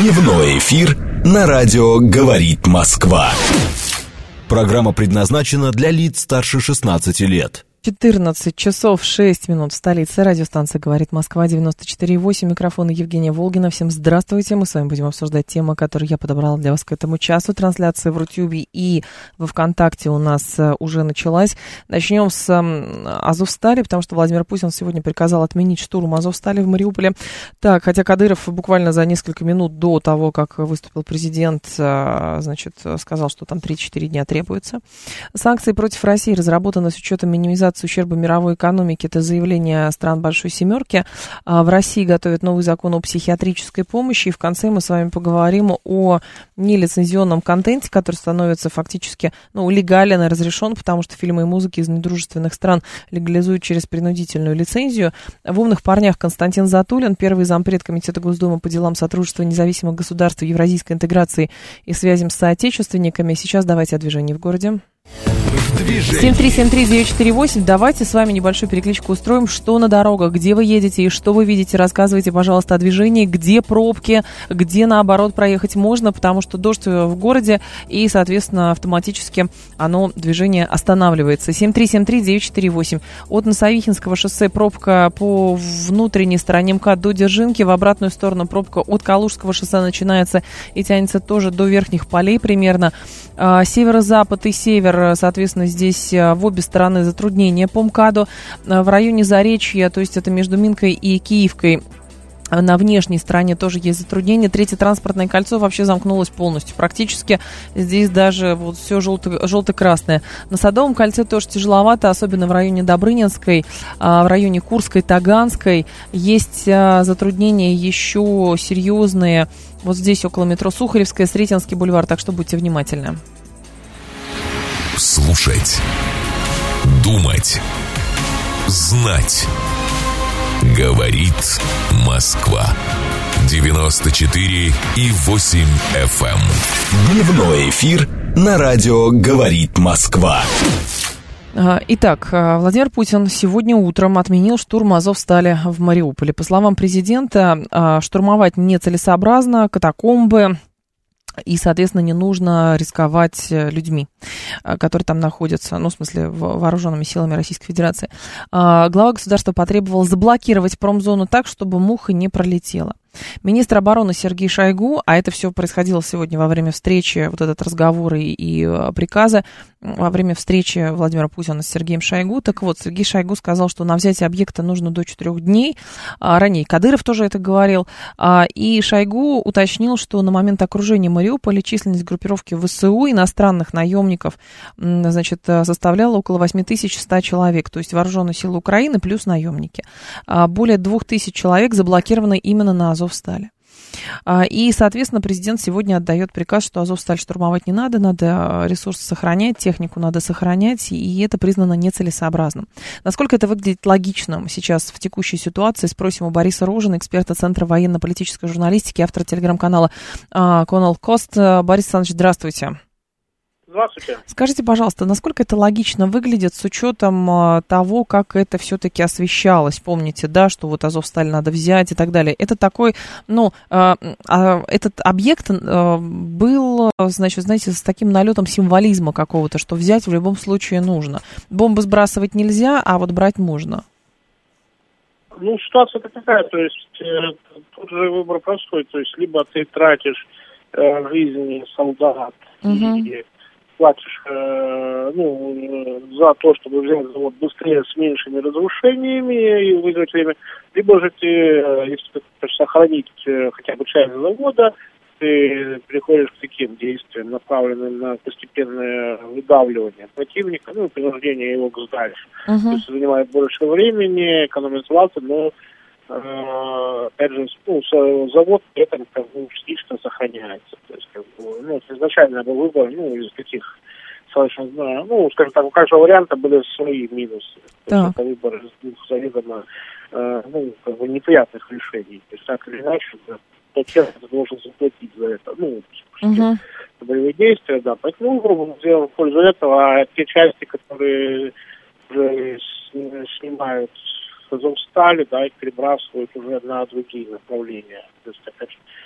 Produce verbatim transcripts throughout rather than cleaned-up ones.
Дневной эфир на радио «Говорит Москва». Программа предназначена для лиц старше шестнадцати лет. четырнадцать часов шесть минут в столице. Радиостанция «Говорит Москва», девяносто четыре и восемь. Микрофон Евгения Волгина. Всем здравствуйте. Мы с вами будем обсуждать темы, которые я подобрала для вас к этому часу. Трансляция в Рутюбе и во ВКонтакте у нас уже началась. Начнем с Азовстали, потому что Владимир Путин сегодня приказал отменить штурм Азовстали в Мариуполе. Так, хотя Кадыров буквально за несколько минут до того, как выступил президент, значит, сказал, что там три-четыре дня требуется. Санкции против России разработаны с учетом минимизации ущерба мировой экономике. Это заявление стран Большой Семерки. В России готовят новый закон о психиатрической помощи. И в конце мы с вами поговорим о нелицензионном контенте, который становится фактически ну, легален и разрешен, потому что фильмы и музыки из недружественных стран легализуют через принудительную лицензию. В «Умных парнях» Константин Затулин, первый зампред Комитета Госдумы по делам сотрудничества независимых государств, евразийской интеграции и связям с соотечественниками. Сейчас давайте о движении в городе. семь три семь три девять четыре восемь. Давайте с вами небольшую перекличку устроим. Что на дорогах, где вы едете и что вы видите, рассказывайте, пожалуйста, о движении, где пробки, где, наоборот, проехать можно, потому что дождь в городе, и, соответственно, автоматически оно, движение останавливается. семь три семь три девять четыре восемь. От Носовихинского шоссе пробка по внутренней стороне МКАД до Дзержинки, в обратную сторону пробка от Калужского шоссе начинается и тянется тоже до Верхних Полей примерно. Северо-запад и север, соответственно, здесь в обе стороны затруднения по МКАДу. В районе Заречья, то есть это между Минкой и Киевкой, на внешней стороне тоже есть затруднения. Третье транспортное кольцо вообще замкнулось полностью. Практически здесь даже вот все желто- желто-красное. На Садовом кольце тоже тяжеловато, особенно в районе Добрынинской, в районе Курской, Таганской. Есть затруднения еще серьезные. Вот здесь около метро Сухаревская, Сретенский бульвар, так что будьте внимательны. Слушать, думать, знать. Говорит Москва. девяносто четыре и восемь эф эм. Дневной эфир на радио «Говорит Москва». Итак, Владимир Путин сегодня утром отменил штурм Азовстали в Мариуполе. По словам президента, штурмовать нецелесообразно, катакомбы. И, соответственно, не нужно рисковать людьми, которые там находятся, ну, в смысле, вооруженными силами Российской Федерации. Глава государства потребовал заблокировать промзону так, чтобы муха не пролетела. Министр обороны Сергей Шойгу, а это все происходило сегодня во время встречи, вот этот разговор и, и приказы, во время встречи Владимира Путина с Сергеем Шойгу. Так вот, Сергей Шойгу сказал, что на взятие объекта нужно до четырех дней. А, ранее Кадыров тоже это говорил. А, и Шойгу уточнил, что на момент окружения Мариуполя численность группировки ВСУ иностранных наемников, значит, составляла около восемь тысяч сто человек, то есть вооруженные силы Украины плюс наемники. А, более двух тысяч человек заблокированы именно на Азов. Азовстали. И, соответственно, президент сегодня отдает приказ, что Азовсталь штурмовать не надо, надо ресурсы сохранять, технику надо сохранять, и это признано нецелесообразным. Насколько это выглядит логичным сейчас в текущей ситуации, спросим у Бориса Рожина, эксперта Центра военно-политической журналистики, автора телеграм-канала Конал Кост. Борис Александрович, здравствуйте. Здравствуйте. Скажите, пожалуйста, насколько это логично выглядит с учетом а, того, как это все-таки освещалось? Помните, да, что вот Азовсталь надо взять и так далее. Это такой, ну, а, а, этот объект а, был, значит, знаете, с таким налетом символизма какого-то, что взять в любом случае нужно. Бомбы сбрасывать нельзя, а вот брать можно. Ну, ситуация такая, то есть э, тут же выбор простой, то есть либо ты тратишь э, жизни солдат угу. и платишь э, ну, за то, чтобы взять завод быстрее с меньшими разрушениями и выиграть время, либо же ты, э, если ты хочешь сохранить э, хотя бы часть завода, ты переходишь к таким действиям, направленным на постепенное выдавливание противника, ну, принуждение его к сдаче. Uh-huh. То есть занимает больше времени, экономит злато, но э, опять же, ну, завод при этом как бы частично сохраняется. То есть, как бы, ну, изначально был выбор, ну, из таких достаточно, ну, скажем так, у каждого варианта были свои минусы. То есть, это выбор из двух заведомо, э, ну, как бы неприятных решений. То есть, так или иначе, тот человек должен заплатить за это, ну, uh-huh. боевые действия, да. Поэтому, грубо говоря, в пользу этого, а те части, которые уже снимают с Азовстали, да, их перебрасывают уже на другие направления. То есть, опять же, пока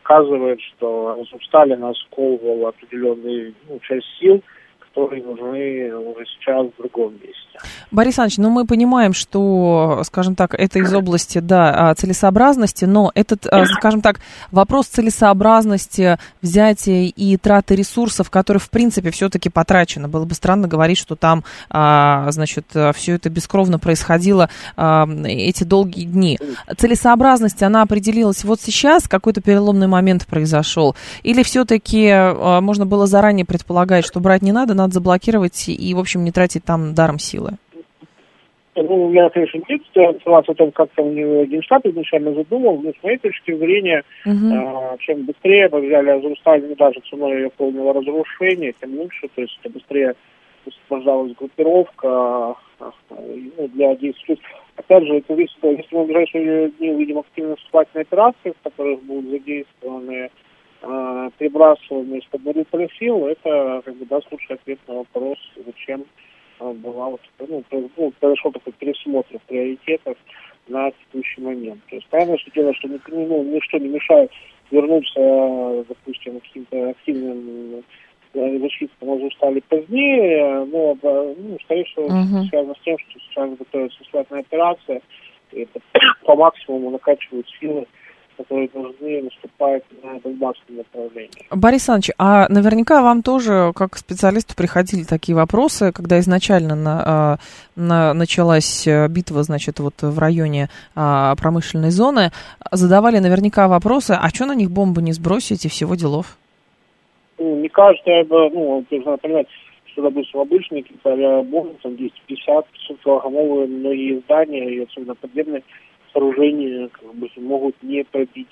показывает, что Азовсталь сковывала определенную ну, часть сил, которые нужны уже сейчас в другом месте. Борис Иванович, ну мы понимаем, что, скажем так, это из области, да, целесообразности, но этот, скажем так, вопрос целесообразности взятия и траты ресурсов, которые, в принципе, все-таки потрачено. Было бы странно говорить, что там, значит, все это бескровно происходило эти долгие дни. Целесообразность, она определилась вот сейчас, какой-то переломный момент произошел, или все-таки можно было заранее предполагать, что брать не надо, надо заблокировать и, в общем, не тратить там даром силы? Ну, у меня, конечно, нет информации о том, как там Генштаб изначально задумал, но с моей точки зрения, uh-huh. э, чем быстрее мы взяли Азовсталь, не даже ценой ее полного разрушения, тем лучше, то есть тем быстрее освобождалась группировка ну, для действий. Опять же, это зависит, если мы в ближайшие дни увидим активные наступательные операции, в которых будут задействованы э, перебрасывание из-под Мариуполя сил, это как бы даст лучший ответ на вопрос, зачем была вот, ну, произошел такой пересмотр приоритетов на текущий момент. То есть, понятно, что дело, что ну, ничто не мешает вернуться, допустим, к каким-то активным защитам Азовстали позднее, но, ну, скорее всего, uh-huh. связано с тем, что сейчас готовится наступательная операция, и это по максимуму накачивают силы, которые должны наступать на Донбасском направлении. Борис Александрович, а наверняка вам тоже, как специалисту, приходили такие вопросы, когда изначально на, на, началась битва, значит, вот в районе а, промышленной зоны, задавали наверняка вопросы, а что на них бомбы не сбросить и всего делов? Ну, не каждая, ну, нужно понимать, что, допустим, обычные какие-то авиабомбы, там, двести пятьдесят пятьсот килограммовые, многие здания, и особенно подземные сооружения как бы могут не пробить.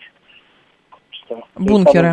Бункеры.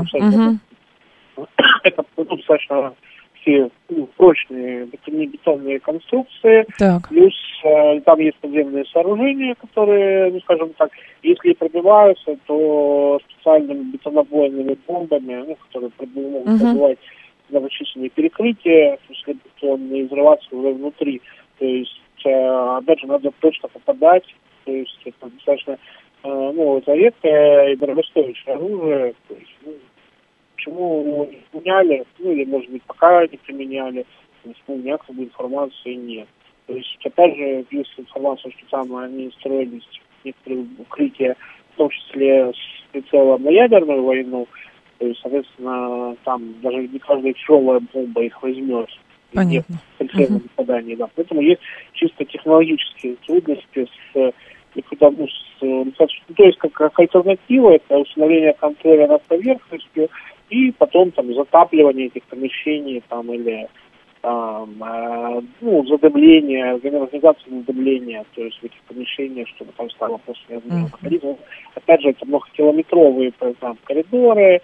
Угу. Это ну, достаточно все ну, прочные бетонные конструкции. Так. Плюс э, там есть подземные сооружения, которые, ну, скажем так, если пробиваются, то специальными бетонобойными бомбами, ну, которые могут угу. пробивать многочисленные перекрытия, если бетон не взрываться уже внутри. То есть, э, опять же, надо точно попадать. То есть это достаточно, э, ну, это редкое и дорогостоящее оружие. То есть, ну, почему его не применяли, ну, или, может быть, пока не применяли, то есть, ну, якобы информации нет. То есть, опять же, есть информация, что там они строились некоторые укрытия, в том числе с прицелом на ядерную войну, то есть, соответственно, там даже не каждая тяжелая бомба их возьмет. Понятно. Прицельном uh-huh. попадании, да. Поэтому есть чисто технологические трудности с ликвидацией, ну, то есть как, как альтернатива это установление контроля над поверхностью и потом там затапливание этих помещений там или там, э, ну, задымление, организация задымления, то есть в этих помещениях, чтобы там стало просто невозможно ходить. Uh-huh. Опять же, это многокилометровые там коридоры,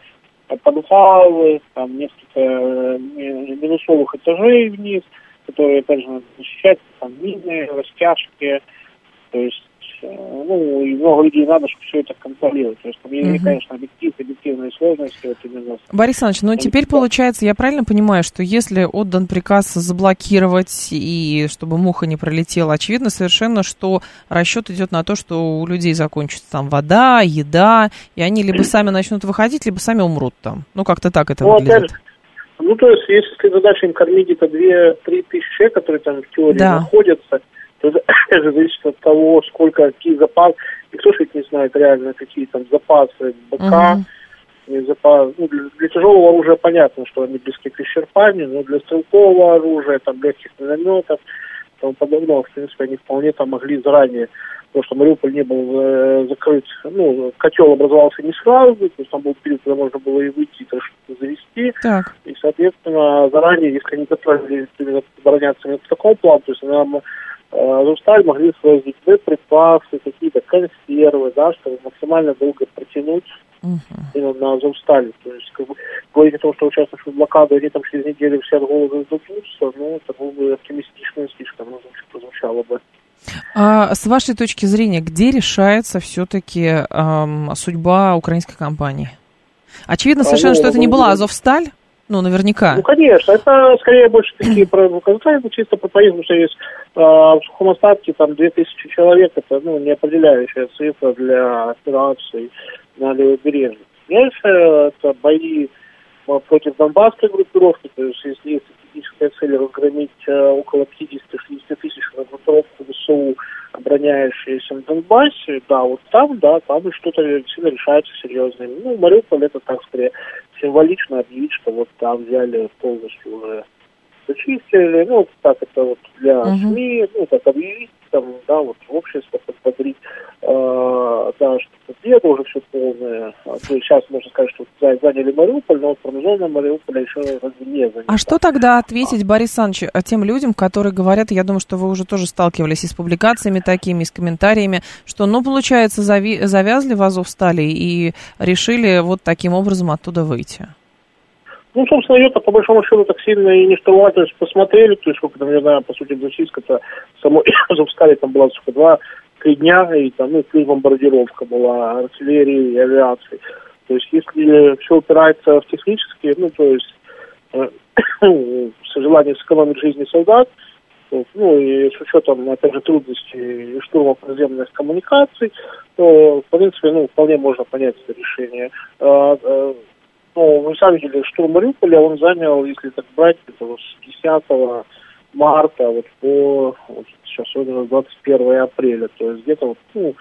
подвалы, там несколько минусовых этажей вниз, которые, опять же, надо защищать, там мины, растяжки, то есть, ну, и много людей надо, чтобы все это контролировать. То есть, там есть, угу. конечно, объектив, объективные сложности. Вот именно. Борис Иванович, ну, теперь получается, я правильно понимаю, что если отдан приказ заблокировать и чтобы муха не пролетела, очевидно совершенно, что расчет идет на то, что у людей закончится там вода, еда, и они либо сами начнут выходить, либо сами умрут там. Ну, как-то так это ну, выглядит. Опять, ну, то есть, если задача им кормить где-то две-три тысячи человек, которые там в теории да. находятся, то это, опять же, зависит от того, сколько, какие запасы. Никто же ведь не знает реально, какие там запасы БК. Uh-huh. Запас, ну, для, для тяжелого оружия понятно, что они близки к исчерпанию, но для стрелкового оружия, там, легких минометов и тому подобного, в принципе, они вполне там могли заранее, потому что Мариуполь не был э, закрыт, ну, котел образовался не сразу, то есть там был период, когда можно было и выйти, и что-то завести. Так. И, соответственно, заранее, если они готовились обороняться в таком плане, то есть нам Азовсталь могли свозить боеприпасы, какие-то консервы, да, чтобы максимально долго протянуть uh-huh. именно на Азовстале. То есть, как бы, говорить о том, что участвуешь в блокаде, они там через неделю все от голода сдохнутся, ну, это было бы оптимистично, слишком, ну, прозвучало бы. А с вашей точки зрения, где решается все-таки эм, судьба украинской компании? Очевидно совершенно, а, ну, что это не была Азовсталь. Ну, наверняка. Ну, конечно. Это скорее больше такие показатели, чисто по поездку, что есть э, в сухом остатке там две тысячи человек, это, ну, не определяющая цифра для операций на левобережье. Дальше это бои против донбасской группировки, то есть если есть стратегическая цель разгромить около пятьдесят-шестьдесят тысяч на группировку ВСУ, обороняющиеся в Донбассе, да, вот там, да, там и что-то сильно решается серьезное. Ну, Мариуполь это так скорее символично объявить, что вот там взяли полностью уже зачистили, ну, так это вот для uh-huh. СМИ, ну, так объявить, там, да, вот общество подбодрить, э, да, что победа уже все полное. То есть сейчас можно сказать, что заняли Мариуполь, но вот промежуточно Мариуполя еще не заняли. А что тогда ответить, Борис Александрович, тем людям, которые говорят, я думаю, что вы уже тоже сталкивались и с публикациями такими, и с комментариями, что, ну, получается, зави- завязли в Азовстали и решили вот таким образом оттуда выйти? Ну, собственно, ее-то по большому счету так сильно и не штурмовали, то есть посмотрели, то есть сколько там, я знаю, по сути, Российска-то самой Азовстали там была сколько, два-три дня, и там, ну, плюс бомбардировка была артиллерии и авиации. То есть, если все упирается в технические, ну, то есть, э, с желанием сэкономить жизни солдат, то, ну, и с учетом, опять же, трудностей штурма подземных коммуникаций, то, в принципе, ну, вполне можно понять это решение. Ну, вы сами видели, штурм Мариуполя он занял, если так брать, это вот с десятого марта вот по вот сейчас сегодня двадцать первое апреля, то есть где-то вот, ну,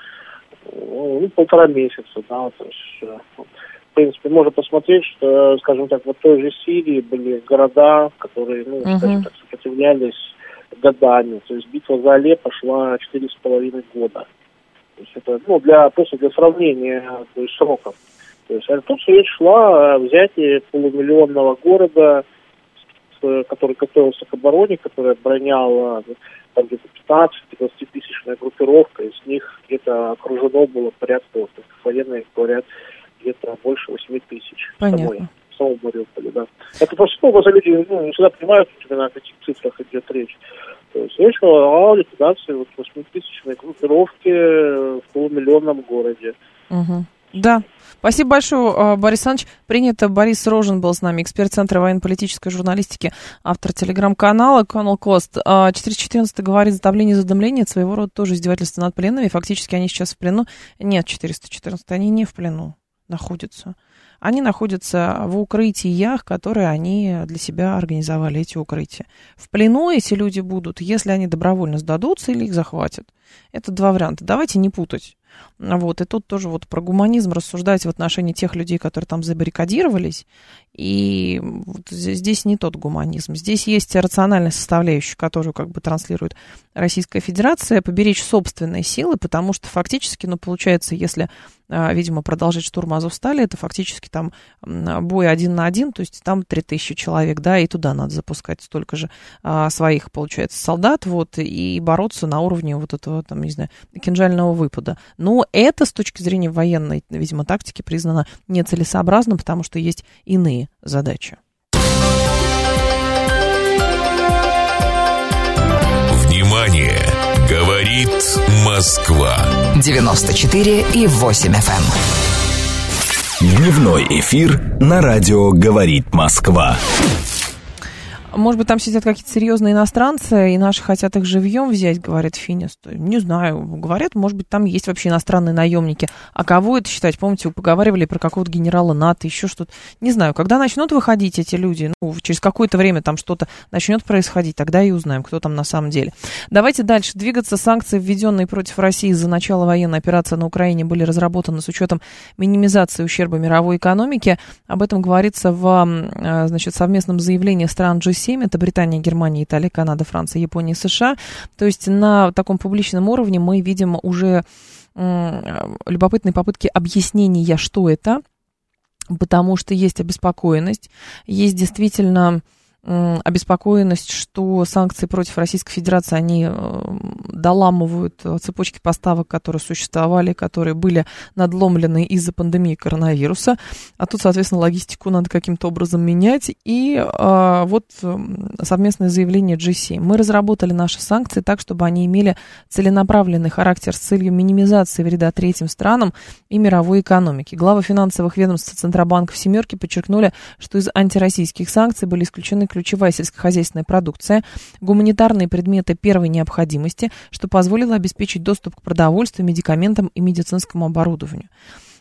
ну полтора месяца, да, то есть, в принципе, можно посмотреть, что, скажем так, вот в той же Сирии были города, которые, ну, uh-huh. скажем так, сопротивлялись годами, то есть битва за Алеппо шла четыре с половиной года, то есть это, ну, для, просто для сравнения, то есть сроков. То есть, а тут речь шла о взятии полумиллионного города, который готовился к обороне, который оборонял там где-то пятнадцать-двадцатитысячная группировка, из них где-то окружено было порядка, вот, военные говорят, где-то больше восемь тысяч. Понятно. В самом Мариуполе, да. Это просто, ну, просто люди, ну, не всегда понимают, именно о каких цифрах идет речь. То есть речь о ликвидации вот восьмитысячной группировки в полумиллионном городе. Угу. Да. Спасибо большое, Борис Александрович. Принято. Борис Рожин был с нами, эксперт Центра военно-политической журналистики, автор телеграм-канала Colonel Cost. четыреста четырнадцать говорит, затопление и задымление, это своего рода тоже издевательство над пленными. Фактически они сейчас в плену. Нет, четыреста четырнадцать, они не в плену находятся. Они находятся в укрытиях, которые они для себя организовали, эти укрытия. В плену эти люди будут, если они добровольно сдадутся или их захватят. Это два варианта. Давайте не путать. Вот, и тут тоже вот про гуманизм рассуждать в отношении тех людей, которые там забаррикадировались. И вот здесь не тот гуманизм. Здесь есть рациональная составляющая, которую как бы транслирует Российская Федерация, поберечь собственные силы, потому что фактически, ну, получается, если, видимо, продолжить штурм Азовстали, это фактически там бой один на один, то есть там три тысячи человек, да, и туда надо запускать столько же своих, получается, солдат, вот, и бороться на уровне вот этого, там, не знаю, кинжального выпада. Но это с точки зрения военной, видимо, тактики признано нецелесообразным, потому что есть иные задачи. Внимание! Говорит Москва. девяносто четыре и восемь эф эм. Дневной эфир на радио «Говорит Москва». Может быть, там сидят какие-то серьезные иностранцы, и наши хотят их живьем взять, говорит Финис. Не знаю, говорят, может быть, там есть вообще иностранные наемники. А кого это считать? Помните, вы поговаривали про какого-то генерала НАТО, еще что-то. Не знаю, когда начнут выходить эти люди, ну, через какое-то время там что-то начнет происходить, тогда и узнаем, кто там на самом деле. Давайте дальше двигаться. Санкции, введенные против России за начало военной операции на Украине, были разработаны с учетом минимизации ущерба мировой экономике. Об этом говорится в, значит, совместном заявлении стран джи семь. Это Британия, Германия, Италия, Канада, Франция, Япония, США. То есть на таком публичном уровне мы видим уже м, любопытные попытки объяснения, что это, потому что есть обеспокоенность, есть действительно м, обеспокоенность, что санкции против Российской Федерации, они э, доламывают цепочки поставок, которые существовали, которые были надломлены из-за пандемии коронавируса, а тут, соответственно, логистику надо каким-то образом менять, и э, вот э, совместное заявление джи семь. Мы разработали наши санкции так, чтобы они имели целенаправленный характер с целью минимизации вреда третьим странам и мировой экономике. Главы финансовых ведомств Центробанков «семерки» подчеркнули, что из антироссийских санкций были исключены ключевая сельскохозяйственная продукция, гуманитарные предметы первой необходимости, что позволило обеспечить доступ к продовольствию, медикаментам и медицинскому оборудованию.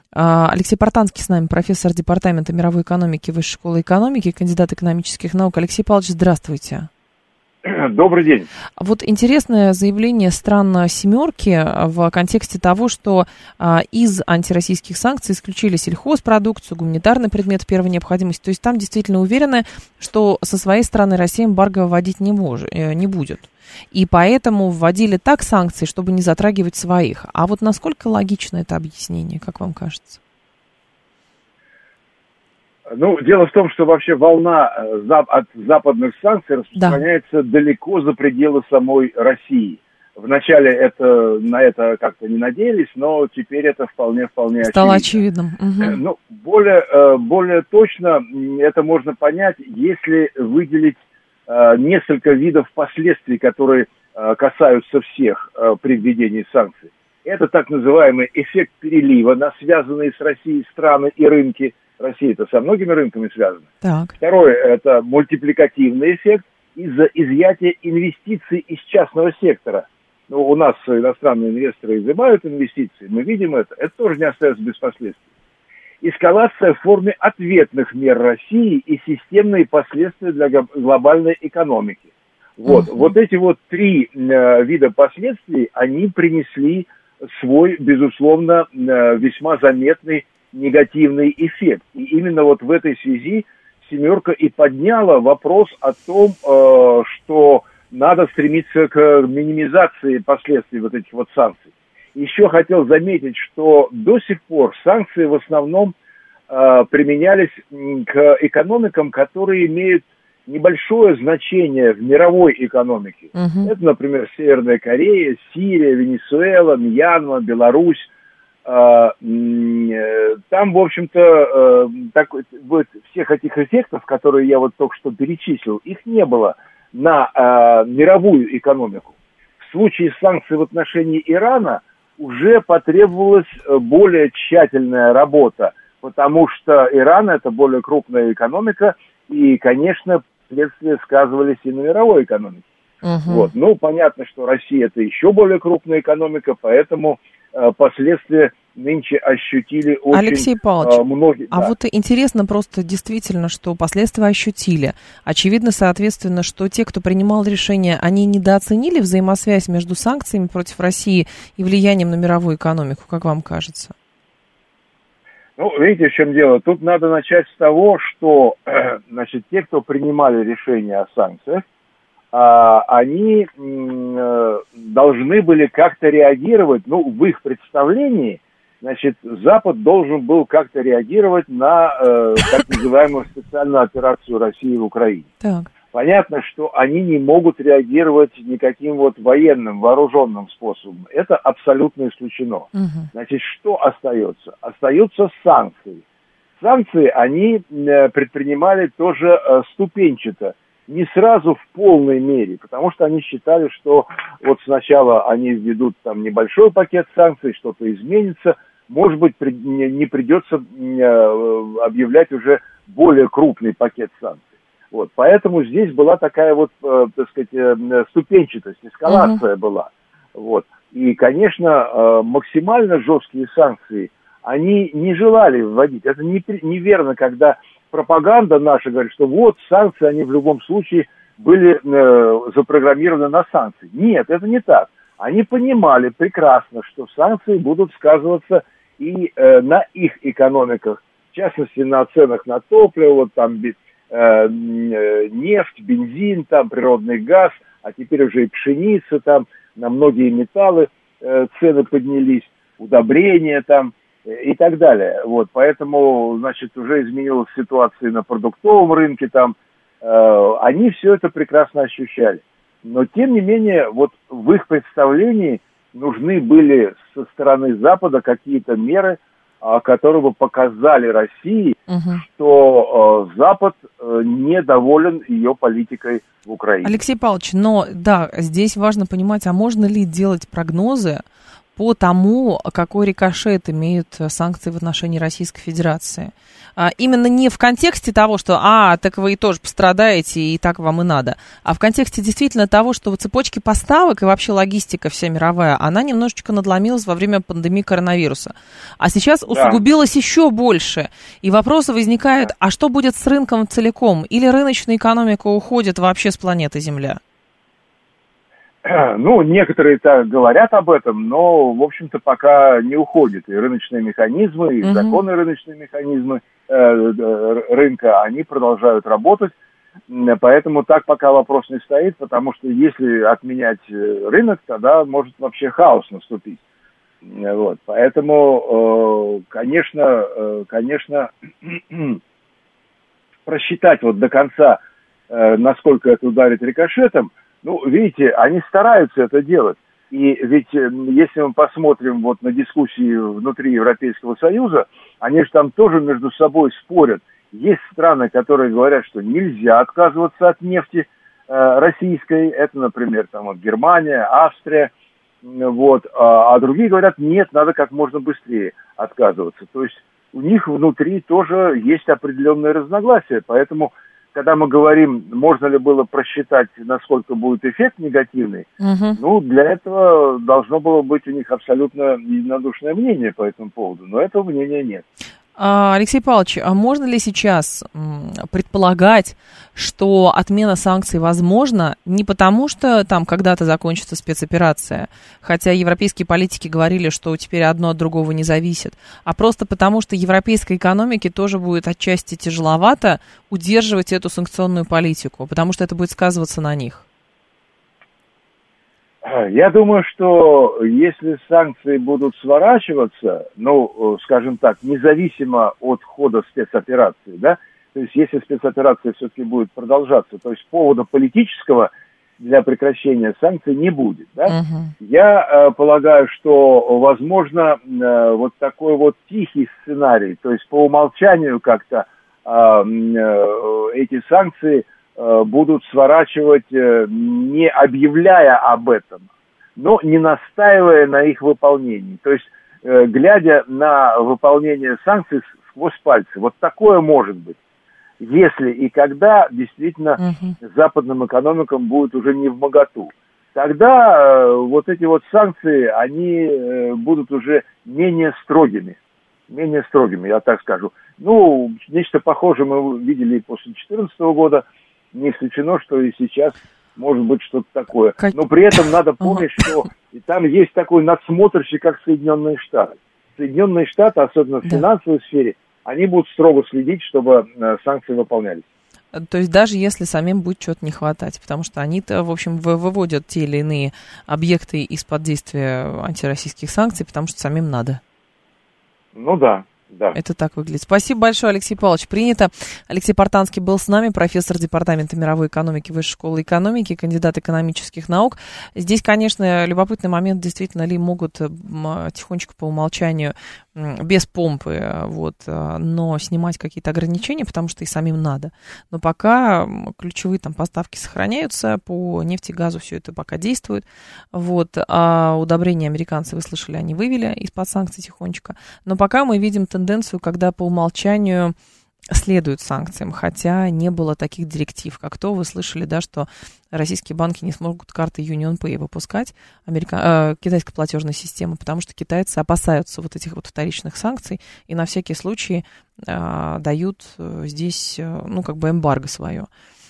Алексей Портанский с нами, профессор департамента мировой экономики Высшей школы экономики, кандидат экономических наук. Алексей Павлович, здравствуйте. Добрый день. Вот интересное заявление стран «семерки» в контексте того, что а, из антироссийских санкций исключили сельхозпродукцию, гуманитарный предмет первой необходимости. То есть там действительно уверены, что со своей стороны Россия эмбарго вводить не, может, не будет. И поэтому вводили так санкции, чтобы не затрагивать своих. А вот насколько логично это объяснение, как вам кажется? Ну, дело в том, что вообще волна от западных санкций распространяется да. далеко за пределы самой России. Вначале это, на это как-то не надеялись, но теперь это вполне-вполне стало очевидно. очевидным. Угу. Ну, более, более точно это можно понять, если выделить несколько видов последствий, которые касаются всех при введении санкций. Это так называемый эффект перелива на связанные с Россией страны и рынки. Россия-то со многими рынками связана. Так. Второе – это мультипликативный эффект из-за изъятия инвестиций из частного сектора. Ну, у нас иностранные инвесторы изымают инвестиции, мы видим это, это тоже не остается без последствий. Эскалация в форме ответных мер России и системные последствия для глобальной экономики. Вот, uh-huh. вот эти вот три э, вида последствий, они принесли свой, безусловно, э, весьма заметный негативный эффект. И именно вот в этой связи «семерка» и подняла вопрос о том, э, что надо стремиться к минимизации последствий вот этих вот санкций. Еще хотел заметить, что до сих пор санкции в основном э, применялись к экономикам, которые имеют небольшое значение в мировой экономике. Uh-huh. Это, например, Северная Корея, Сирия, Венесуэла, Мьянма, Беларусь. Там, в общем-то, так, вот, всех этих эффектов, которые я вот только что перечислил, их не было на э, мировую экономику. В случае санкций в отношении Ирана уже потребовалась более тщательная работа, потому что Иран – это более крупная экономика, и, конечно, последствия сказывались и на мировой экономике. Uh-huh. Вот. Ну, понятно, что Россия – это еще более крупная экономика, поэтому э, последствия нынче ощутили очень Алексей Павлович, э, многие. А да. вот интересно просто действительно, что последствия ощутили. Очевидно, соответственно, что те, кто принимал решение, они недооценили взаимосвязь между санкциями против России и влиянием на мировую экономику, как вам кажется? Ну, видите, в чем дело? Тут надо начать с того, что, значит, те, кто принимали решение о санкциях, они должны были как-то реагировать, ну, в их представлении, значит, Запад должен был как-то реагировать на э, так называемую специальную операцию России в Украине. Так. Понятно, что они не могут реагировать никаким вот военным, вооруженным способом. Это абсолютно исключено. Угу. Значит, что остается? Остаются санкции. Санкции они э, предпринимали тоже э, ступенчато. Не сразу в полной мере, потому что они считали, что вот сначала они введут там небольшой пакет санкций, что-то изменится, может быть, не придется объявлять уже более крупный пакет санкций. Вот, поэтому здесь была такая вот, так сказать, ступенчатость, эскалация uh-huh. была. Вот. И, конечно, максимально жесткие санкции они не желали вводить. Это неверно, когда пропаганда наша говорит, что вот санкции, они в любом случае были э, запрограммированы на санкции. Нет, это не так. Они понимали прекрасно, что санкции будут сказываться и э, на их экономиках, в частности, на ценах на топливо, вот там э, э, нефть, бензин, там природный газ, а теперь уже и пшеница, там на многие металлы э, цены поднялись, удобрения там, и так далее. Вот, поэтому, значит, уже изменилась ситуация на продуктовом рынке, там, э, они все это прекрасно ощущали. Но, тем не менее, вот в их представлении нужны были со стороны Запада какие-то меры, э, которые бы показали России, угу. что э, Запад э, недоволен ее политикой в Украине. Алексей Павлович, но, да, здесь важно понимать, а можно ли делать прогнозы по тому, какой рикошет имеют санкции в отношении Российской Федерации. Именно не в контексте того, что, а, так вы и тоже пострадаете, и так вам и надо, а в контексте действительно того, что цепочки поставок и вообще логистика вся мировая, она немножечко надломилась во время пандемии коронавируса. А сейчас усугубилась да. еще больше. И вопросы возникают, а что будет с рынком целиком? Или рыночная экономика уходит вообще с планеты Земля? Ну, некоторые так говорят об этом, но, в общем-то, пока не уходит. И рыночные механизмы, и угу. законы рыночные механизмы э, рынка, они продолжают работать. Поэтому так пока вопрос не стоит, потому что если отменять рынок, тогда может вообще хаос наступить. Вот. Поэтому, э, конечно, э, конечно, просчитать вот до конца, э, насколько это ударит рикошетом, ну, видите, они стараются это делать. И ведь, если мы посмотрим вот на дискуссии внутри Европейского Союза, они же там тоже между собой спорят. Есть страны, которые говорят, что нельзя отказываться от нефти э, российской. Это, например, там вот Германия, Австрия. Вот. А, а другие говорят, нет, надо как можно быстрее отказываться. То есть у них внутри тоже есть определенные разногласия. Поэтому... Когда мы говорим, можно ли было просчитать, насколько будет эффект негативный, угу. ну, для этого должно было быть у них абсолютно единодушное мнение по этому поводу, но этого мнения нет. Алексей Павлович, а можно ли сейчас предполагать, что отмена санкций возможна не потому, что там когда-то закончится спецоперация, хотя европейские политики говорили, что теперь одно от другого не зависит, а просто потому, что европейской экономике тоже будет отчасти тяжеловато удерживать эту санкционную политику, потому что это будет сказываться на них? Я думаю, что если санкции будут сворачиваться, ну, скажем так, независимо от хода спецоперации, да, то есть если спецоперация все-таки будет продолжаться, то есть повода политического для прекращения санкций не будет, да, uh-huh. я э, полагаю, что возможно э, вот такой вот тихий сценарий, то есть по умолчанию как-то э, э, эти санкции будут сворачивать, не объявляя об этом, но не настаивая на их выполнении. То есть, глядя на выполнение санкций сквозь пальцы. Вот такое может быть. Если и когда действительно uh-huh. западным экономикам будет уже не вмоготу. Тогда вот эти вот санкции, они будут уже менее строгими. Менее строгими, я так скажу. Ну, нечто похожее мы видели и после две тысячи четырнадцатого года. Не исключено, что и сейчас может быть что-то такое. Но при этом надо помнить, что там есть такой надсмотрщик, как Соединенные Штаты. Соединенные Штаты, особенно в финансовой сфере, они будут строго следить, чтобы санкции выполнялись. То есть даже если самим будет чего-то не хватать, потому что они-то, в общем, выводят те или иные объекты из-под действия антироссийских санкций, потому что самим надо. Ну да. Да. Это так выглядит. Спасибо большое, Алексей Павлович. Принято. Алексей Портанский был с нами, профессор Департамента мировой экономики Высшей школы экономики, кандидат экономических наук. Здесь, конечно, любопытный момент, действительно ли могут тихонечко по умолчанию, без помпы, вот, но снимать какие-то ограничения, потому что и самим надо. Но пока ключевые там поставки сохраняются, по нефти и газу все это пока действует. Вот, а удобрения американцы, вы слышали, они вывели из-под санкций тихонечко. Но пока мы видим тенденцию, когда по умолчанию следуют санкциям, хотя не было таких директив, как то, вы слышали, да, что российские банки не смогут карты UnionPay выпускать, америка... э, китайской платежной системы, потому что китайцы опасаются вот этих вот вторичных санкций и на всякий случай э, дают здесь, э, ну, как бы эмбарго свое.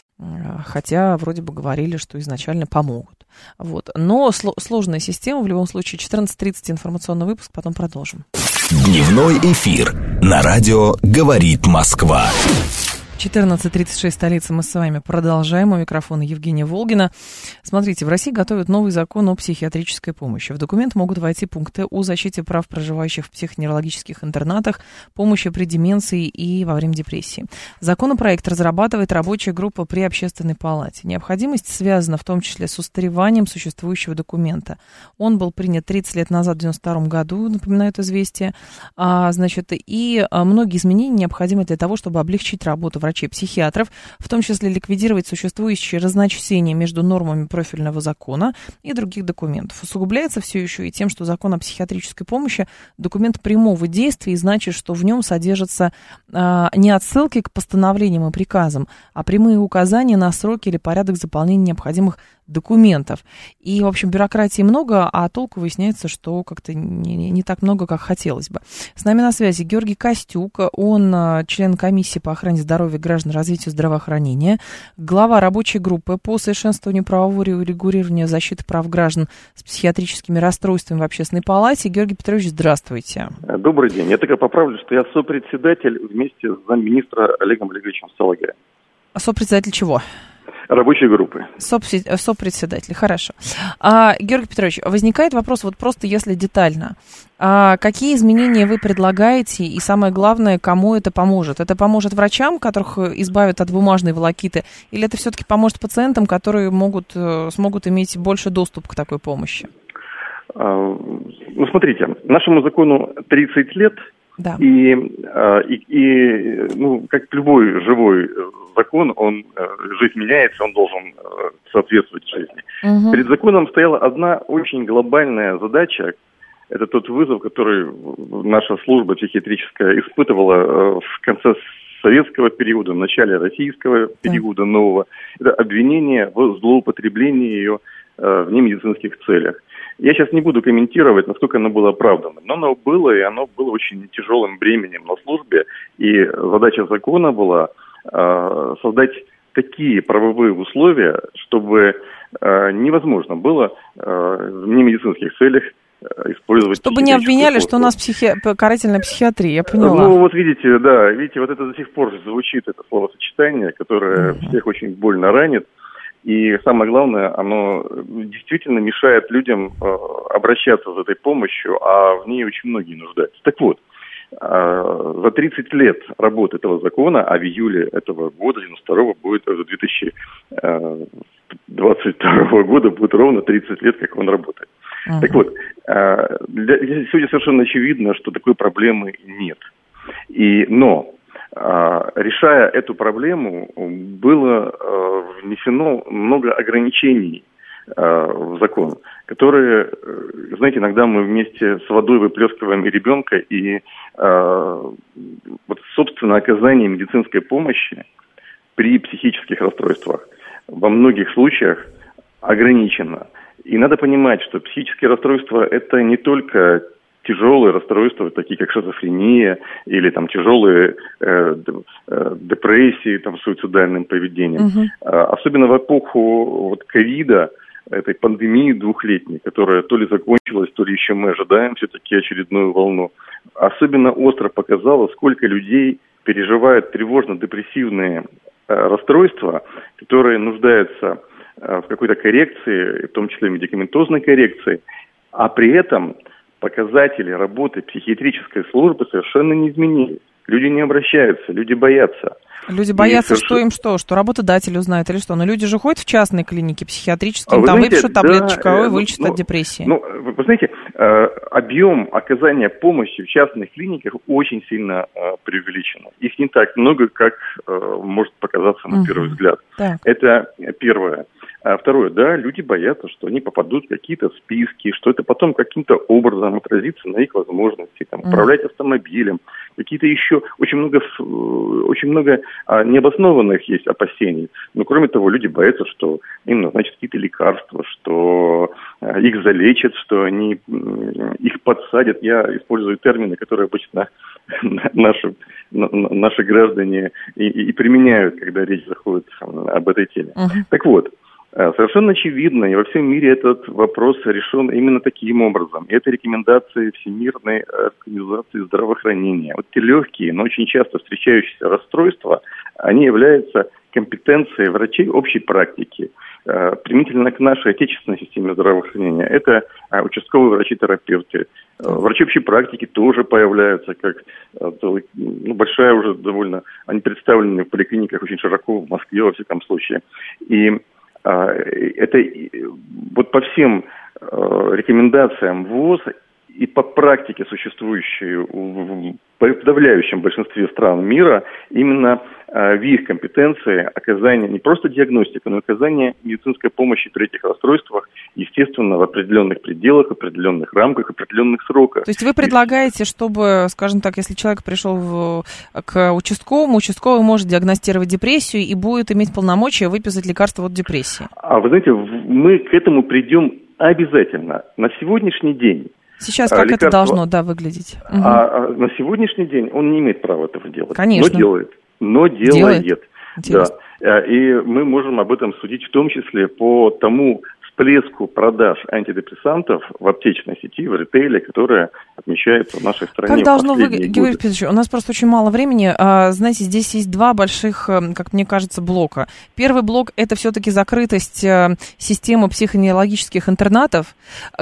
Хотя вроде бы говорили, что изначально помогут. Вот. Но сло- сложная система, в любом случае, четырнадцать тридцать информационный выпуск, потом продолжим. Дневной эфир на радио «Говорит Москва». четырнадцать тридцать шесть, столица, мы с вами продолжаем. У микрофона Евгения Волгина. Смотрите, в России готовят новый закон о психиатрической помощи. В документ могут войти пункты о защите прав проживающих в психоневрологических интернатах, помощи при деменции и во время депрессии. Законопроект разрабатывает рабочая группа при Общественной палате. Необходимость связана в том числе с устареванием существующего документа. Он был принят тридцать лет назад, в девяносто втором году, напоминают известия. А, значит, и многие изменения необходимы для того, чтобы облегчить работу врачей врачей-психиатров, в том числе ликвидировать существующие разночтения между нормами профильного закона и других документов. Усугубляется все еще и тем, что закон о психиатрической помощи – документ прямого действия, и значит, что в нем содержатся а, не отсылки к постановлениям и приказам, а прямые указания на сроки или порядок заполнения необходимых документов. И, в общем, бюрократии много, а толку выясняется, что как-то не, не, не так много, как хотелось бы. С нами на связи Георгий Костюк, он член комиссии по охране здоровья граждан, развитию здравоохранения, глава рабочей группы по совершенствованию правового регулирования защиты прав граждан с психиатрическими расстройствами в Общественной палате. Георгий Петрович, здравствуйте. Добрый день. Я только поправлю, что я сопредседатель вместе с замминистра Олегом Олеговичем Салагаем. А сопредседатель чего? Рабочей группы. Сопредседатель, хорошо. А, Георгий Петрович, возникает вопрос, вот просто если детально, а какие изменения вы предлагаете и, самое главное, кому это поможет? Это поможет врачам, которых избавят от бумажной волокиты, или это все-таки поможет пациентам, которые могут, смогут иметь больше доступ к такой помощи? А, ну, смотрите, нашему закону тридцать лет, да. и, и, и ну, как любой живой закон, он, жизнь меняется, он должен соответствовать жизни. Угу. Перед законом стояла одна очень глобальная задача. Это тот вызов, который наша служба психиатрическая испытывала в конце советского периода, в начале российского периода нового. Это обвинение в злоупотреблении ее в немедицинских целях. Я сейчас не буду комментировать, насколько оно было оправдано, но оно было, и оно было очень тяжелым бременем на службе, и задача закона была э, создать такие правовые условия, чтобы э, невозможно было э, в немедицинских целях использовать. Чтобы не обвиняли, что у нас психи... карательная психиатрия, я поняла. Ну, вот видите, да, видите, вот это до сих пор звучит, это словосочетание, которое mm-hmm. всех очень больно ранит. И самое главное, оно действительно мешает людям э, обращаться за этой помощью, а в ней очень многие нуждаются. Так вот, э, за тридцать лет работы этого закона, а в июле этого года, девяносто второго, будет, две тысячи двадцать второго года, будет ровно тридцать лет, как он работает. Uh-huh. Так вот, э, для, сегодня совершенно очевидно, что такой проблемы нет. И, но... решая эту проблему, было э, внесено много ограничений э, в закон, которые, э, знаете, иногда мы вместе с водой выплескиваем и ребенка, и э, вот, собственно, оказание медицинской помощи при психических расстройствах во многих случаях ограничено. И надо понимать, что психические расстройства – это не только тяжелые расстройства, такие как шизофрения или там тяжелые э, депрессии там, с суицидальным поведением. Uh-huh. А, особенно в эпоху вот, ковида, этой пандемии двухлетней, которая то ли закончилась, то ли еще мы ожидаем все-таки очередную волну. Особенно остро показало, сколько людей переживают тревожно-депрессивные э, расстройства, которые нуждаются э, в какой-то коррекции, в том числе медикаментозной коррекции, а при этом показатели работы психиатрической службы совершенно не изменились. Люди не обращаются, люди боятся. Люди боятся, совершенно... что им что? Что работодатель узнает или что? Но люди же ходят в частные клиники психиатрические, а там знаете, выпишут таблеточку, да, и вылечат ну, от депрессии. Ну, вы, вы знаете, э, объем оказания помощи в частных клиниках очень сильно э, преувеличен. Их не так много, как э, может показаться на uh-huh. первый взгляд. Так. Это первое. А второе, да, люди боятся, что они попадут в какие-то списки, что это потом каким-то образом отразится на их возможности, там, mm. управлять автомобилем, какие-то еще, очень много, очень много а, необоснованных есть опасений. Но кроме того, люди боятся, что им назначат какие-то лекарства, что а, их залечат, что они их подсадят. Я использую термины, которые обычно наши, наши граждане и, и применяют, когда речь заходит об этой теме. Mm-hmm. Так вот, совершенно очевидно, и во всем мире этот вопрос решен именно таким образом. Это рекомендации Всемирной организации здравоохранения. Вот эти легкие, но очень часто встречающиеся расстройства, они являются компетенцией врачей общей практики. Применительно к нашей отечественной системе здравоохранения. Это участковые врачи-терапевты. Врачи общей практики тоже появляются, как ну, большая уже довольно, они представлены в поликлиниках очень широко, в Москве во всяком случае. И это вот по всем рекомендациям ВОЗ и по практике, существующей в подавляющем большинстве стран мира, именно в их компетенции оказание не просто диагностики, но и оказание медицинской помощи при этих расстройствах, естественно, в определенных пределах, в определенных рамках, в определенных сроках. То есть вы предлагаете, чтобы, скажем так, если человек пришел в, к участковому, участковый может диагностировать депрессию и будет иметь полномочия выписать лекарство от депрессии? А вы знаете, мы к этому придем обязательно. На сегодняшний день Сейчас как лекарство, это должно, да, выглядеть? Угу. А, а на сегодняшний день он не имеет права этого делать. Конечно. Но делает. Но делает. делает. Да. И мы можем об этом судить в том числе по тому всплеску продаж антидепрессантов в аптечной сети, в ритейле, которая отмечается в нашей стране. Как должно выглядеть, Георгий Петрович, у нас просто очень мало времени. А, знаете, здесь есть два больших, как мне кажется, блока. Первый блок – это все-таки закрытость системы психоневрологических интернатов,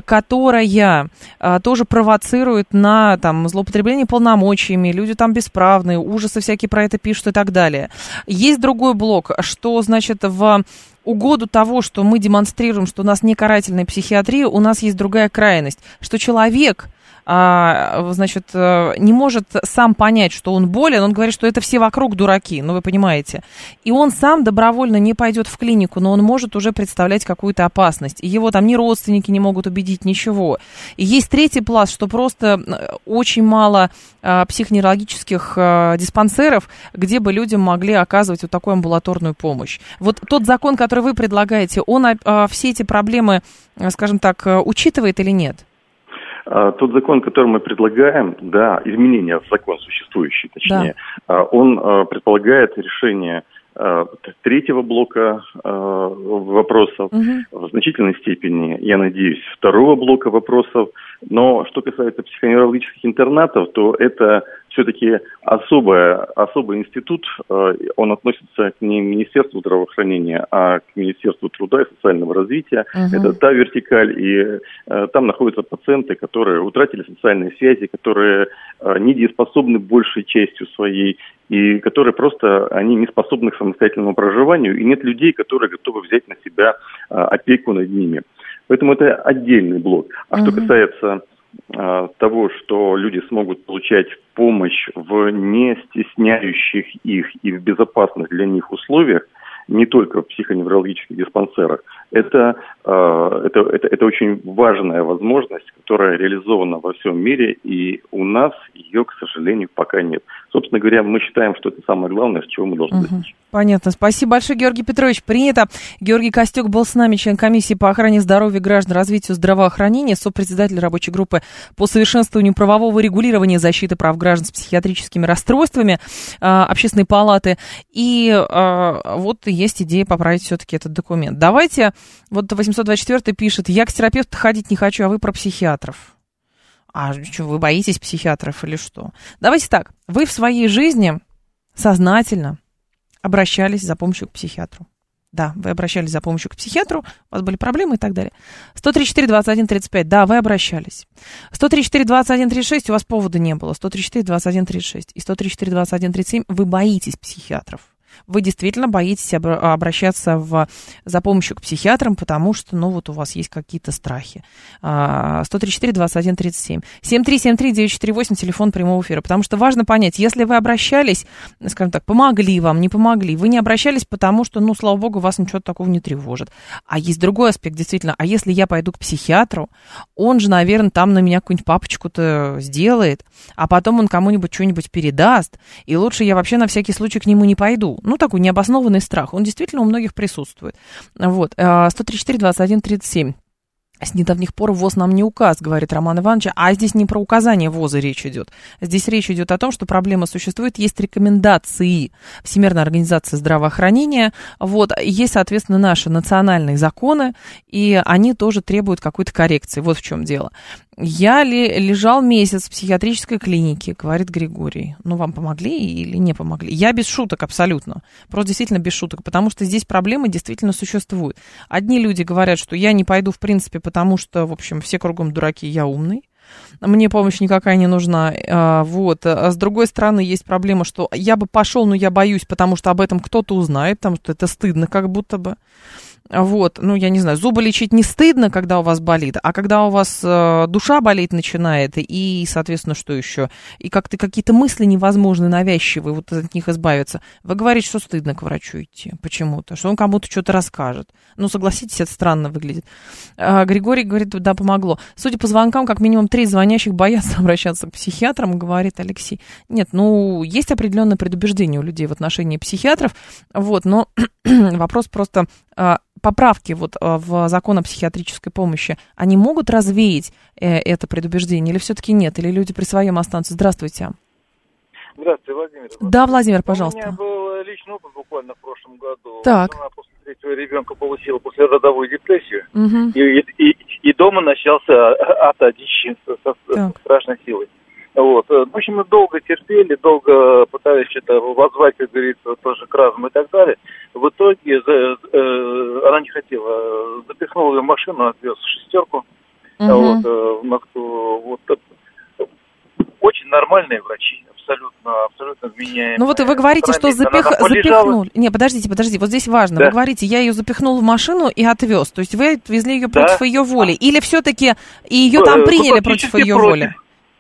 которая а, тоже провоцирует на там, злоупотребление полномочиями, люди там бесправные, ужасы всякие про это пишут и так далее. Есть другой блок, что, значит, в угоду того, что мы демонстрируем, что у нас не карательная психиатрия, у нас есть другая крайность, что человек, а, значит, не может сам понять, что он болен, он говорит, что это все вокруг дураки, ну вы понимаете, и он сам добровольно не пойдет в клинику, но он может уже представлять какую-то опасность, и его там ни родственники не могут убедить, ничего. И есть третий пласт, что просто очень мало а, психоневрологических а, диспансеров, где бы людям могли оказывать вот такую амбулаторную помощь. Вот тот закон, который вы предлагаете, он а, все эти проблемы, скажем так, учитывает или нет? Тот закон, который мы предлагаем, да, изменения в закон существующий, точнее, да. Он предполагает решение третьего блока вопросов, угу. в значительной степени, я надеюсь, второго блока вопросов. Но что касается психоневрологических интернатов, то это все-таки особая, особый институт, он относится не к Министерству здравоохранения, а к Министерству труда и социального развития. Uh-huh. Это та вертикаль, и там находятся пациенты, которые утратили социальные связи, которые недееспособны большей частью своей, и которые просто, они не способны к самостоятельному проживанию, и нет людей, которые готовы взять на себя опеку над ними. Поэтому это отдельный блок. А uh-huh. что касается а, того, что люди смогут получать помощь в не стесняющих их и в безопасных для них условиях, не только в психоневрологических диспансерах, это, э, это, это, это очень важная возможность, которая реализована во всем мире, и у нас ее, к сожалению, пока нет. Собственно говоря, мы считаем, что это самое главное, с чего мы должны угу. достичь. Понятно. Спасибо большое, Георгий Петрович. Принято. Георгий Костюк был с нами, член комиссии по охране здоровья граждан, развитию здравоохранения, сопредседатель рабочей группы по совершенствованию правового регулирования и защиты прав граждан с психиатрическими расстройствами э, Общественной палаты. И э, вот есть идея поправить все-таки этот документ. Давайте, вот восемьсот двадцать четыре пишет, я к терапевту ходить не хочу, а вы про психиатров. А что, вы боитесь психиатров или что? Давайте так, вы в своей жизни сознательно обращались за помощью к психиатру. Да, вы обращались за помощью к психиатру, у вас были проблемы и так далее. сто тридцать четыре двадцать один тридцать пять, да, вы обращались. сто тридцать четыре двадцать один тридцать шесть, у вас повода не было. сто тридцать четыре двадцать один тридцать шесть и сто тридцать четыре двадцать один тридцать семь, вы боитесь психиатров. Вы действительно боитесь обращаться в, за помощью к психиатрам, потому что, ну, вот у вас есть какие-то страхи. сто тридцать четыре двадцать один тридцать семь. семь три семь три девять четыре восемь, телефон прямого эфира. Потому что важно понять, если вы обращались, скажем так, помогли вам, не помогли, вы не обращались, потому что, ну, слава богу, вас ничего такого не тревожит. А есть другой аспект, действительно. А если я пойду к психиатру, он же, наверное, там на меня какую-нибудь папочку-то сделает, а потом он кому-нибудь что-нибудь передаст, и лучше я вообще на всякий случай к нему не пойду. Ну, такой необоснованный страх. Он действительно у многих присутствует. Вот. сто тридцать четыре двадцать один тридцать семь. С недавних пор ВОЗ нам не указ, говорит Роман Иванович, а здесь не про указание ВОЗа речь идет. Здесь речь идет о том, что проблема существует, есть рекомендации Всемирной организации здравоохранения, вот, есть, соответственно, наши национальные законы, и они тоже требуют какой-то коррекции. Вот в чем дело. Я ли, лежал месяц в психиатрической клинике, говорит Григорий. Ну, вам помогли или не помогли? Я без шуток абсолютно. Просто действительно без шуток, потому что здесь проблемы действительно существуют. Одни люди говорят, что я не пойду в принципе, потому что, в общем, все кругом дураки, я умный. Мне помощь никакая не нужна. А, вот. А с другой стороны, есть проблема, что я бы пошел, но я боюсь, потому что об этом кто-то узнает, потому что это стыдно как будто бы. Вот, ну, я не знаю, зубы лечить не стыдно, когда у вас болит, а когда у вас э, душа болеть начинает, и, соответственно, что еще? И как-то какие-то мысли невозможны, навязчивые, вот от них избавиться. Вы говорите, что стыдно к врачу идти почему-то, что он кому-то что-то расскажет. Ну, согласитесь, это странно выглядит. А, Григорий говорит, да, помогло. Судя по звонкам, как минимум три звонящих боятся обращаться к психиатрам, говорит Алексей. Нет, ну, есть определенное предубеждение у людей в отношении психиатров, вот, но вопрос просто... Поправки вот в закон о психиатрической помощи, они могут развеять э, это предубеждение или все-таки нет? Или люди при своем останутся? Здравствуйте. Здравствуйте, Владимир. Да, Владимир, пожалуйста. У меня был личный опыт буквально в прошлом году. Так. Она после третьего ребенка получила послеродовую депрессию. Угу. И, и, и дома начался ад одичи со, со страшной силой. Вот. В общем, мы долго терпели, долго пытались что-то воззвать, как говорится, тоже к разуму и так далее. В итоге за, э, она не хотела, запихнула ее в машину, отвез в шестерку, uh-huh. вот, э, в Москву. Вот, э, очень нормальные врачи, абсолютно, абсолютно вменяемые. Ну вот вы говорите, что запих... запихнули. Не, подождите, подождите, вот здесь важно. Да. Вы говорите, я ее запихнул в машину и отвез. То есть вы отвезли ее да. против ее воли. Или все-таки ее там приняли против ее против. воли?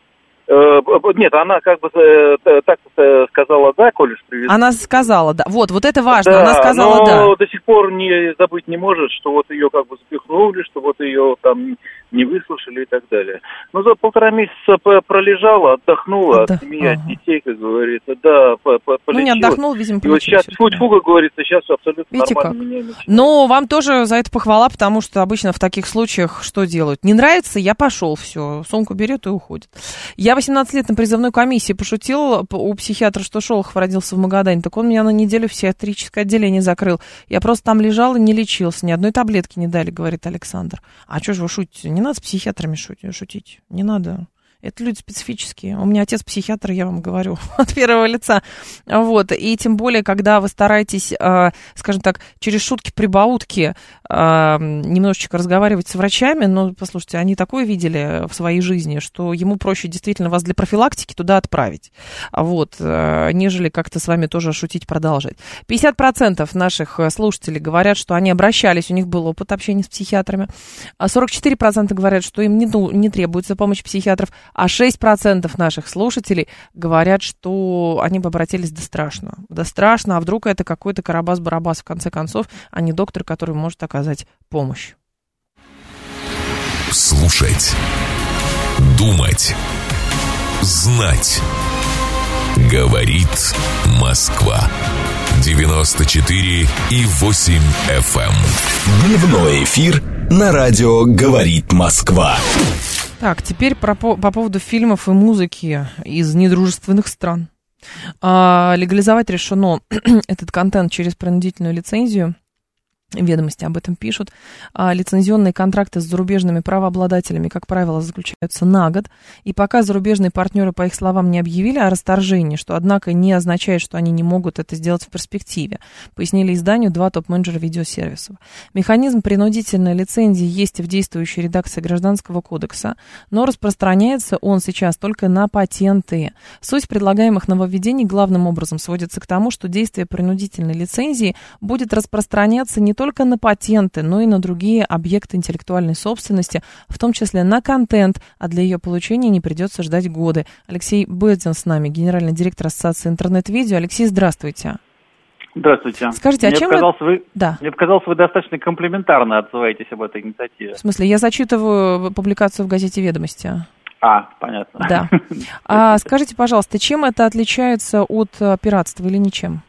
Нет, она как бы так сказала да, коль уж привезли. Она сказала да. Вот, вот это важно. Да, она сказала но да. до сих пор не забыть не может, что вот ее как бы запихнули, что вот ее там не выслушали и так далее. Но за полтора месяца пролежала, отдохнула Отдох... от семьи, ага. от детей, как говорится. Да, полечилась. Ну, не отдохнул, видимо, и вот сейчас тьфу-тьфу, как говорится, сейчас абсолютно Видите нормально как? меня начинает. Но вам тоже за это похвала, потому что обычно в таких случаях что делают? Не нравится, я пошел, все, сумку берет и уходит. Я восемнадцать лет на призывной комиссии пошутил у психиатра, что Шолохов родился в Магадане, так он меня на неделю в психиатрическое отделение закрыл. Я просто там лежал и не лечился, ни одной таблетки не дали, говорит Александр. А что же вы шутите? Не надо с психиатрами шутить, не надо. Это люди специфические. У меня отец психиатр, я вам говорю, от первого лица. Вот. И тем более, когда вы стараетесь, э, скажем так, через шутки-прибаутки э, немножечко разговаривать с врачами, но, послушайте, они такое видели в своей жизни, что ему проще действительно вас для профилактики туда отправить, вот, э, нежели как-то с вами тоже шутить, продолжать. пятьдесят процентов наших слушателей говорят, что они обращались, у них был опыт общения с психиатрами. сорок четыре процента говорят, что им не, ну, не требуется помощь психиатров. А шесть процентов наших слушателей говорят, что они бы обратились да страшно. Да страшно, а вдруг это какой-то Карабас-Барабас, в конце концов, а не доктор, который может оказать помощь. Слушать. Думать. Знать. Говорит Москва. девяносто четыре и восемь эф эм. Дневной эфир на радио «Говорит Москва». Так, теперь про, по, по поводу фильмов и музыки из недружественных стран. А, легализовать решено этот контент через принудительную лицензию. Ведомости об этом пишут. А, лицензионные контракты с зарубежными правообладателями, как правило, заключаются на год. И пока зарубежные партнеры, по их словам, не объявили о расторжении, что, однако, не означает, что они не могут это сделать в перспективе, пояснили изданию два топ-менеджера видеосервисов. Механизм принудительной лицензии есть в действующей редакции Гражданского кодекса, но распространяется он сейчас только на патенты. Суть предлагаемых нововведений главным образом сводится к тому, что действие принудительной лицензии будет распространяться не только на патенты, но и на другие объекты интеллектуальной собственности, в том числе на контент, а для ее получения не придется ждать годы. Алексей Бедзин с нами, генеральный директор Ассоциации интернет-видео. Алексей, здравствуйте. Здравствуйте. Скажите, а мне чем показалось, вы... вы... Да. Мне показалось, вы достаточно комплиментарно отзываетесь об этой инициативе. В смысле, я зачитываю публикацию в газете «Ведомости». А, понятно. Да. А скажите, пожалуйста, чем это отличается от пиратства или ничем?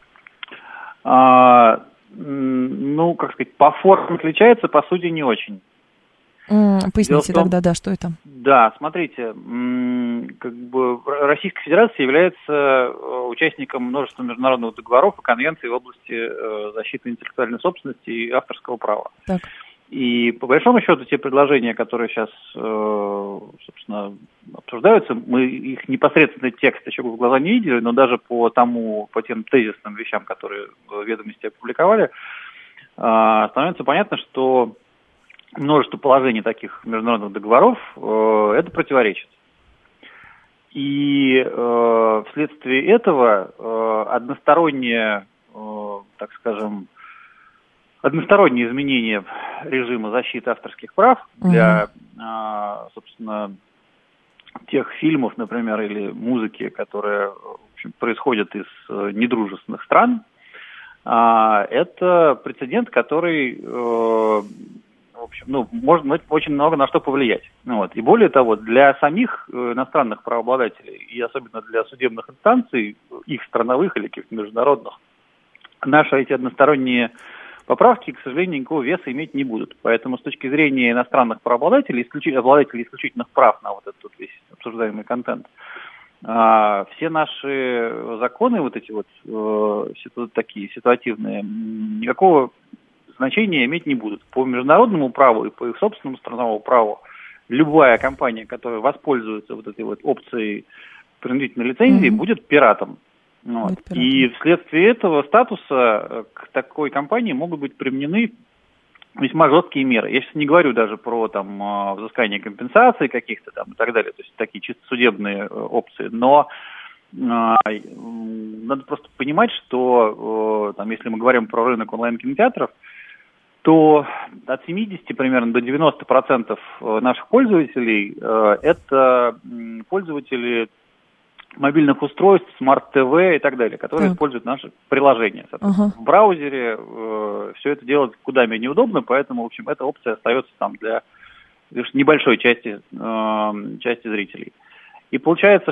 А... Ну, как сказать, по форме отличается, по сути, не очень. Mm, поясните том, тогда, да, что это? Да, смотрите, как бы Российская Федерация является участником множества международных договоров и конвенций в области защиты интеллектуальной собственности и авторского права. Так. И по большому счету те предложения, которые сейчас, собственно, обсуждаются, мы их непосредственно текст еще в глаза не видели, но даже по тому, по тем тезисным вещам, которые ведомости опубликовали, становится понятно, что множество положений таких международных договоров это противоречит. И вследствие этого одностороннее, так скажем, одностороннее изменение режима защиты авторских прав для, uh-huh. собственно, тех фильмов, например, или музыки, которые, в общем, происходят из недружественных стран. Это прецедент, который, в общем, ну, может очень много на что повлиять. Вот. И более того, для самих иностранных правообладателей, и особенно для судебных инстанций, их страновых или каких-то международных, наши эти односторонние поправки, к сожалению, никакого веса иметь не будут. Поэтому с точки зрения иностранных правообладателей, исключ... обладателей исключительных прав на вот этот весь обсуждаемый контент, а, все наши законы, вот эти вот э, ситу... такие ситуативные, никакого значения иметь не будут. По международному праву и по их собственному страновому праву любая компания, которая воспользуется вот этой вот опцией принудительной лицензии, mm-hmm. будет пиратом. Вот. И вследствие этого статуса к такой компании могут быть применены весьма жесткие меры. Я сейчас не говорю даже про там взыскание компенсаций каких-то там и так далее, то есть такие чисто судебные опции, но э, надо просто понимать, что э, там, если мы говорим про рынок онлайн-кинотеатров, то от семидесяти примерно до девяноста процентов наших пользователей э, это пользователи мобильных устройств, смарт-ТВ и так далее, которые да. используют наши приложения. Uh-huh. В браузере э, все это делать куда менее удобно, поэтому, в общем, эта опция остается там для лишь небольшой части, э, части зрителей. И получается,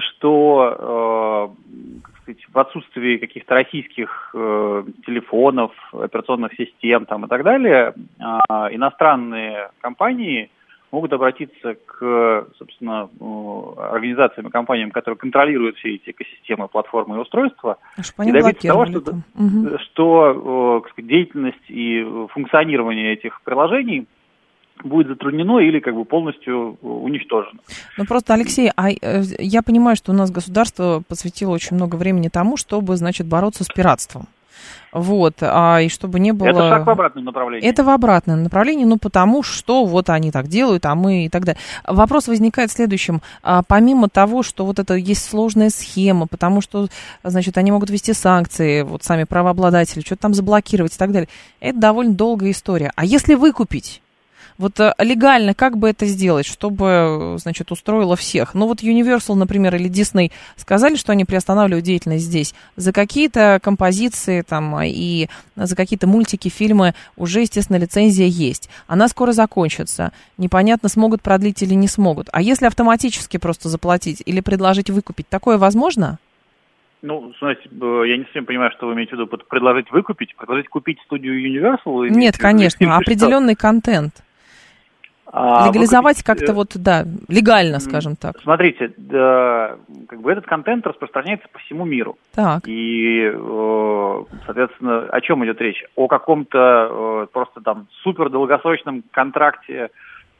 что э, как сказать, в отсутствии каких-то российских э, телефонов, операционных систем там, и так далее, э, иностранные компании могут обратиться к, собственно, организациям и компаниям, которые контролируют все эти экосистемы, платформы и устройства, и добиться того, что, угу. что как сказать, деятельность и функционирование этих приложений будет затруднено или как бы полностью уничтожено. Ну просто, Алексей, а я понимаю, что у нас государство посвятило очень много времени тому, чтобы, значит, бороться с пиратством. Вот, а, и чтобы не было... Это шаг в обратном направлении. Это в обратном направлении, ну, потому что вот они так делают, а мы и так далее. Вопрос возникает в следующем. А, помимо того, что вот это есть сложная схема, потому что, значит, они могут ввести санкции, вот сами правообладатели, что-то там заблокировать и так далее, это довольно долгая история. А если выкупить? Вот легально как бы это сделать, чтобы, значит, устроило всех? Ну вот Universal, например, или Disney сказали, что они приостанавливают деятельность здесь. За какие-то композиции там и за какие-то мультики, фильмы уже, естественно, лицензия есть. Она скоро закончится. Непонятно, смогут продлить или не смогут. А если автоматически просто заплатить или предложить выкупить, такое возможно? Ну, знаете, я не совсем понимаю, что вы имеете в виду. Предложить выкупить? Предложить купить студию Universal? Нет, конечно, определенный контент. Легализовать как-то вот, да, легально, скажем так. Смотрите, да, как бы этот контент распространяется по всему миру. Так. И, соответственно, о чем идет речь? О каком-то просто там супер долгосрочном контракте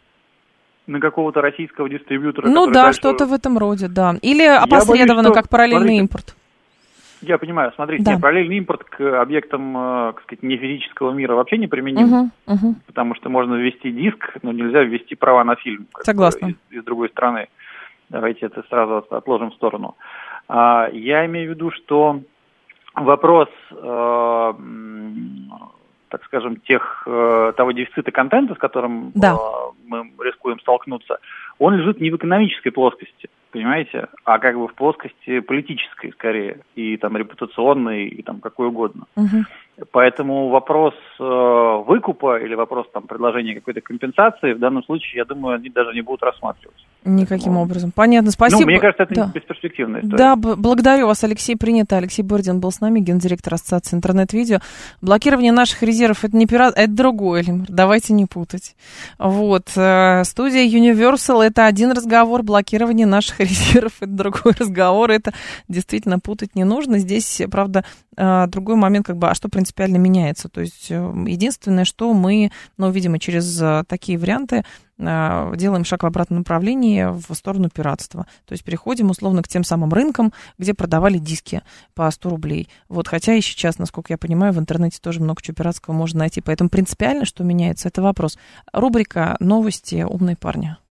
на какого-то российского дистрибьютора. Ну да, дальше... что-то в этом роде, да. Или опосредованно, боюсь, что... как параллельный Смотрите. импорт. Я понимаю, смотрите, да. нет, параллельный импорт к объектам, так сказать, нефизического мира вообще не применим, угу, угу. потому что можно ввести диск, но нельзя ввести права на фильм. Согласна. Из, из другой страны. Давайте это сразу отложим в сторону. А, я имею в виду, что вопрос, э, так скажем, тех, э, того дефицита контента, с которым да. э, мы рискуем столкнуться, он лежит не в экономической плоскости, понимаете, а как бы в плоскости политической скорее, и там репутационной, и там какой угодно. Угу. Поэтому вопрос э, выкупа или вопрос там предложения какой-то компенсации в данном случае, я думаю, они даже не будут рассматриваться. Никаким Поэтому... образом. Понятно, спасибо. Ну, мне кажется, это да. бесперспективная история. Да, б- благодарю вас, Алексей, принято. Алексей Бордин был с нами, гендиректор Ассоциации интернет-видео. Блокирование наших резервов — это не пират, это другой элемент. Давайте не путать. Вот. Студия Universal — это один разговор, блокирование наших резервов — это другой разговор. Это действительно путать не нужно. Здесь, правда, другой момент, как бы, а что принципиально меняется? То есть единственное, что мы, ну, видимо, через такие варианты делаем шаг в обратном направлении в сторону пиратства. То есть переходим условно к тем самым рынкам, где продавали диски по сто рублей. Вот, хотя и сейчас, насколько я понимаю, в интернете тоже много чего пиратского можно найти. Поэтому принципиально, что меняется, это вопрос. Рубрика «Новости. Умные парни».